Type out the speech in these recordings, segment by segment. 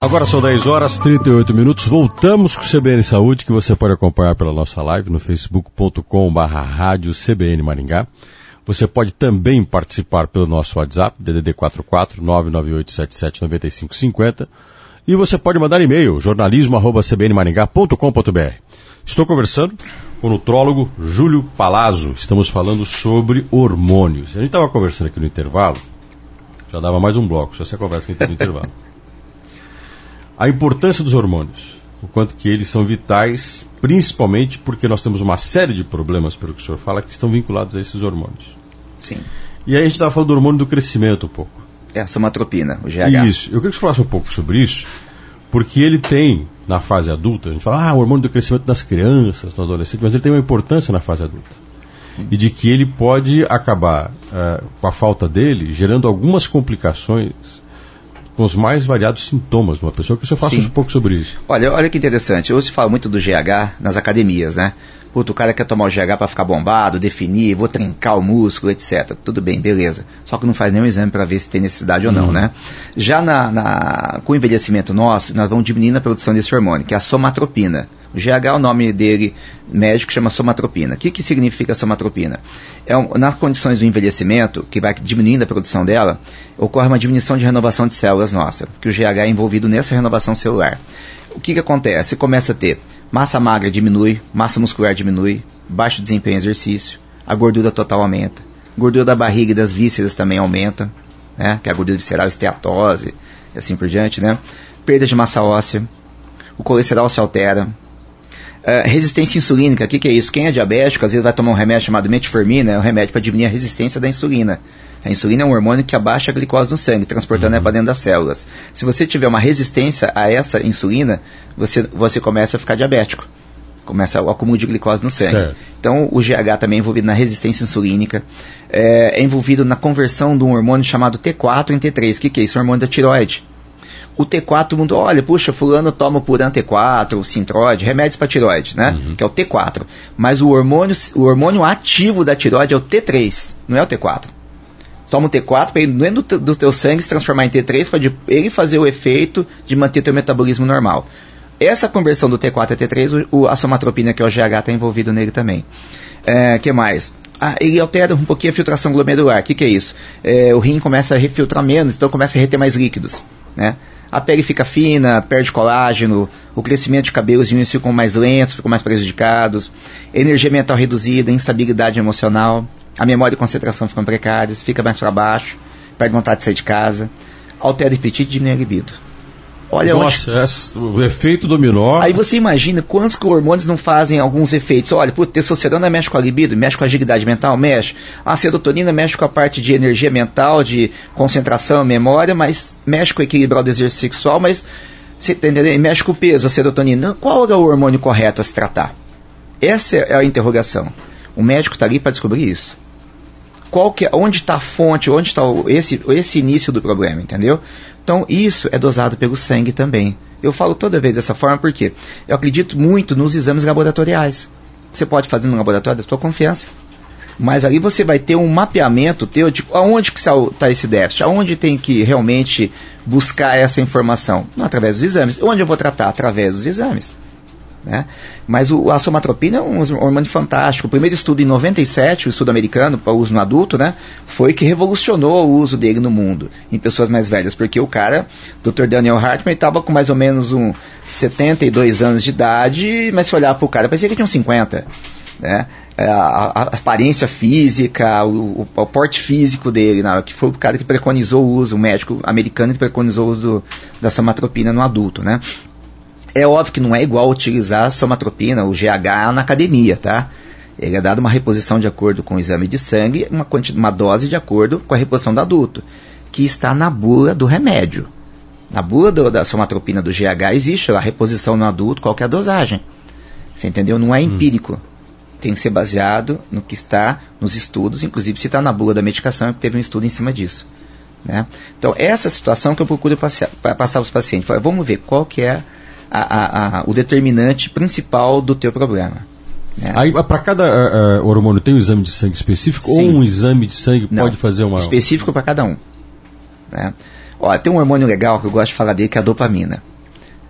Agora são 10 horas, 38 minutos. Voltamos com o CBN Saúde, que você pode acompanhar pela nossa live no facebook.com/rádio CBN Maringá. Você pode também participar pelo nosso WhatsApp, DDD 44 99877 9550. E você pode mandar e-mail, jornalismo@cbnmaringá.com.br. Estou conversando com o nutrólogo Júlio Palazzo. Estamos falando sobre hormônios. A gente estava conversando aqui no intervalo, já dava mais um bloco, só essa conversa que a gente teve no intervalo. A importância dos hormônios, o quanto que eles são vitais, principalmente porque nós temos uma série de problemas, pelo que o senhor fala, que estão vinculados a esses hormônios. Sim. E aí a gente estava falando do hormônio do crescimento um pouco. É a somatropina, o GH. Isso. Eu queria que você falasse um pouco sobre isso, porque ele tem, na fase adulta, a gente fala, o hormônio do crescimento das crianças, dos adolescentes, mas ele tem uma importância na fase adulta. E de que ele pode acabar, com a falta dele, gerando algumas complicações com os mais variados sintomas de uma pessoa. Que o senhor faça um pouco sobre isso. Olha que interessante. Hoje se fala muito do GH nas academias, né? Puta, o cara quer tomar o GH para ficar bombado, definir, vou trincar o músculo, etc. Tudo bem, beleza. Só que não faz nenhum exame para ver se tem necessidade ou não, né? Já com o envelhecimento nosso, nós vamos diminuindo a produção desse hormônio, que é a somatropina. O GH, o nome dele médico, chama somatropina. O que significa a somatropina? Nas condições do envelhecimento, que vai diminuindo a produção dela, ocorre uma diminuição de renovação de células nossa, que o GH é envolvido nessa renovação celular. O que acontece? Você começa a ter massa magra diminui, massa muscular diminui, baixo desempenho em exercício, a gordura total aumenta, gordura da barriga e das vísceras também aumenta, né? Que é a gordura visceral, esteatose, e assim por diante, né? Perda de massa óssea, o colesterol se altera, resistência insulínica. O que é isso? Quem é diabético, às vezes vai tomar um remédio chamado metformina, é um remédio para diminuir a resistência da insulina. A insulina é um hormônio que abaixa a glicose no sangue, transportando ela para dentro das células. Se você tiver uma resistência a essa insulina, você começa a ficar diabético. Começa o acúmulo de glicose no sangue. Certo. Então, o GH também é envolvido na resistência insulínica, é envolvido na conversão de um hormônio chamado T4 em T3. O que é isso? O hormônio da tireoide. O T4, todo mundo, olha, puxa, fulano toma Puran T4, o Sintrode, remédios para tireoide, né? Que é o T4. Mas o hormônio ativo da tireoide é o T3, não é o T4. Toma o T4 para ele, dentro do teu sangue, se transformar em T3, para ele fazer o efeito de manter teu metabolismo normal. Essa conversão do T4 a T3, a somatropina, que é o GH, está envolvido nele também. Que mais? Ele altera um pouquinho a filtração glomerular. O que é isso? O rim começa a refiltrar menos, então começa a reter mais líquidos, né? A pele fica fina, perde colágeno, o crescimento de cabelos e unhas ficam mais lentos, ficam mais prejudicados, energia mental reduzida, instabilidade emocional, a memória e concentração ficam precárias, fica mais para baixo, perde vontade de sair de casa, altera o apetite e diminui a libido. Olha, nossa, o efeito dominó. Aí você imagina quantos hormônios não fazem alguns efeitos. Olha, testosterona mexe com a libido, mexe com a agilidade mental, mexe. A serotonina mexe com a parte de energia mental, de concentração, memória, mas mexe com o equilíbrio do exercício sexual, mas você tá entendendo? Mexe com o peso, a serotonina. Qual é o hormônio correto a se tratar? Essa é a interrogação. O médico está ali para descobrir isso. Onde está a fonte, onde está esse início do problema, entendeu? Então, isso é dosado pelo sangue também. Eu falo toda vez dessa forma porque eu acredito muito nos exames laboratoriais. Você pode fazer no laboratório da sua confiança, mas ali você vai ter um mapeamento teu de aonde que está esse déficit, aonde tem que realmente buscar essa informação. Não através dos exames. Onde eu vou tratar? Através dos exames. Né? Mas a somatropina é um hormônio fantástico. O primeiro estudo em 97, o estudo americano para uso no adulto, né, foi que revolucionou o uso dele no mundo, em pessoas mais velhas, porque o cara, Dr. Daniel Hartman, estava com mais ou menos 72 anos de idade, mas se olhar para o cara, parecia que tinha uns 50. Né? A aparência física, o porte físico dele, né? Que foi o cara que preconizou o uso, o médico americano que preconizou o uso da somatropina no adulto, né? É óbvio que não é igual utilizar a somatropina, o GH, na academia, tá? Ele é dado uma reposição de acordo com o exame de sangue, uma dose de acordo com a reposição do adulto, que está na bula do remédio. Na bula da somatropina do GH existe a reposição no adulto, qual que é a dosagem. Você entendeu? Não é empírico. Tem que ser baseado no que está nos estudos, inclusive se está na bula da medicação, é porque teve um estudo em cima disso. Né? Então, essa situação que eu procuro passar para os pacientes. Vamos ver qual que é o determinante principal do teu problema. Né? Aí, para cada hormônio tem um exame de sangue específico? Sim. Ou um exame de sangue pode fazer uma... Específico para cada um. Né? Ó, tem um hormônio legal que eu gosto de falar dele, que é a dopamina.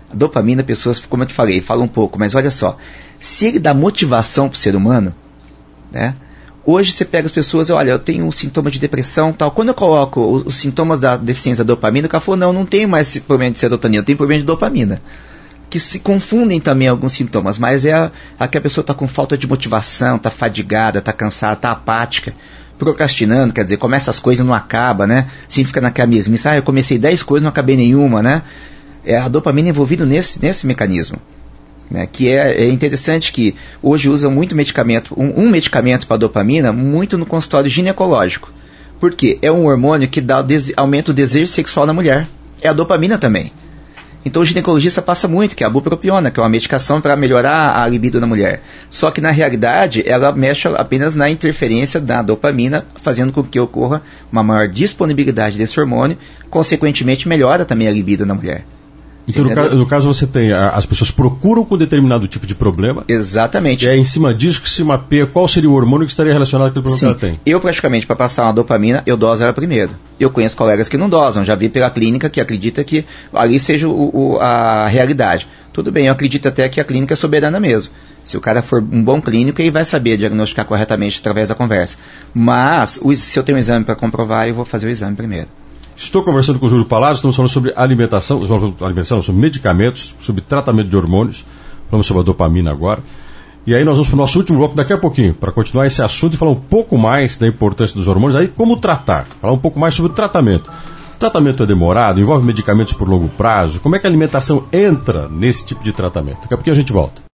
A dopamina, pessoas, como eu te falei, falam um pouco, mas olha só, se ele dá motivação para o ser humano, né? Hoje você pega as pessoas, olha, eu tenho um sintoma de depressão, tal. Quando eu coloco os sintomas da deficiência da dopamina, o cara falou, não tenho mais esse problema de serotonina, eu tenho problema de dopamina. Que se confundem também alguns sintomas, mas é a que a pessoa está com falta de motivação, está fadigada, está cansada, está apática, procrastinando, quer dizer, começa as coisas e não acaba, né? Assim fica naquela mesmice, eu comecei 10 coisas, não acabei nenhuma, né? É a dopamina envolvida nesse mecanismo. Né? Que é interessante que hoje usam muito medicamento, um medicamento para dopamina, muito no consultório ginecológico. Por quê? É um hormônio que aumenta o desejo sexual na mulher. É a dopamina também. Então o ginecologista passa muito, que é a bupropiona, que é uma medicação para melhorar a libido na mulher. Só que na realidade ela mexe apenas na interferência da dopamina, fazendo com que ocorra uma maior disponibilidade desse hormônio, consequentemente melhora também a libido na mulher. Então, no caso, você tem, as pessoas procuram com determinado tipo de problema. Exatamente. E é em cima disso que se mapeia qual seria o hormônio que estaria relacionado com aquele problema que ela tem. Eu, praticamente, para passar uma dopamina, eu doso ela primeiro. Eu conheço colegas que não dosam, já vi pela clínica que acredita que ali seja a realidade. Tudo bem, eu acredito até que a clínica é soberana mesmo. Se o cara for um bom clínico, ele vai saber diagnosticar corretamente através da conversa. Mas, se eu tenho um exame para comprovar, eu vou fazer o exame primeiro. Estou conversando com o Júlio Palazzo, estamos falando sobre alimentação, sobre medicamentos, sobre tratamento de hormônios, falamos sobre a dopamina agora. E aí nós vamos para o nosso último bloco daqui a pouquinho, para continuar esse assunto e falar um pouco mais da importância dos hormônios, aí como tratar, falar um pouco mais sobre o tratamento. O tratamento é demorado, envolve medicamentos por longo prazo, como é que a alimentação entra nesse tipo de tratamento? Daqui a pouquinho a gente volta.